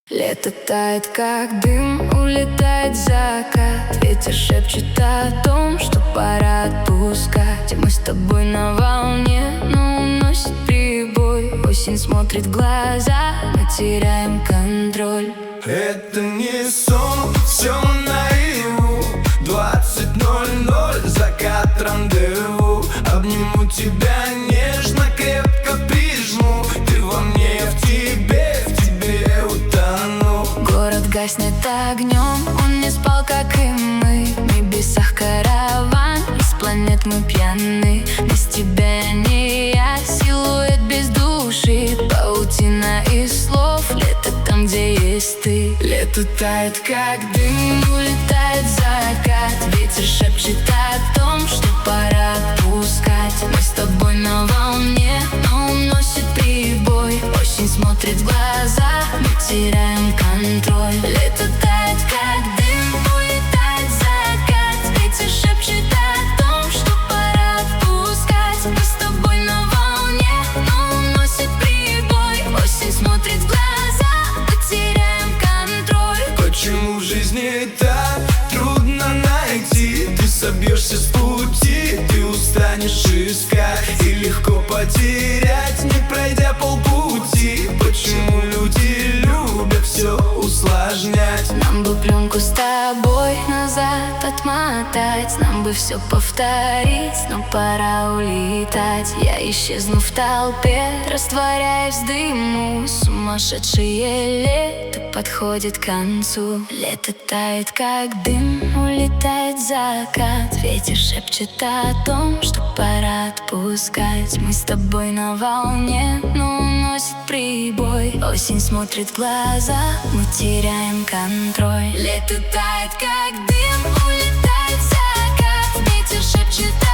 Лето тает, как дым, улетает закат. Ветер шепчет о том, что пора отпускать. Мы с тобой на волне, но уносит прибой. Осень смотрит в глаза, мы теряем контроль. Это не сон, все наяву. 20:00, закат, рандеву. Обниму тебя нежно, крепко прижму. Ты во мне, я в тебе утону. Город гаснет огнем, он не спал, как и мы. В небесах караван, из планет мы пьяны. Без тебя я не я, силуэт без души. Паутина из слов, лето там, где есть ты. Лето тает, как дым, улетает закат. Ветер шепчет о том, что пора отпускать. Мы с тобой на волне, но уносит прибой. Осень смотрит в глаза, мы теряем контроль. Лето тает, как дым, улетает закат. Ветер шепчет о том, что пора отпускать. Мы с тобой на волне, но уносит прибой. Осень смотрит в глаза, мы теряем контроль. Почему в жизни так трудно найти? Ты собьешься с пути, ты устанешь искать. И легко потерять, не пройдя полпути. Почему люди любят все усложнять? Нам бы пленку с тобой назад отмотать. Нам бы все повторить, но пора улетать. Я исчезну в толпе, растворяясь в дыму. Сумасшедшее лето подходит к концу. Лето тает, как дым, улетает закат. Ветер шепчет о том, что пора отпускать. Мы с тобой на волне, но уносит прибой. Осень смотрит в глаза, мы теряем контроль. Лето тает, как дым, улетает закат. Ветер шепчет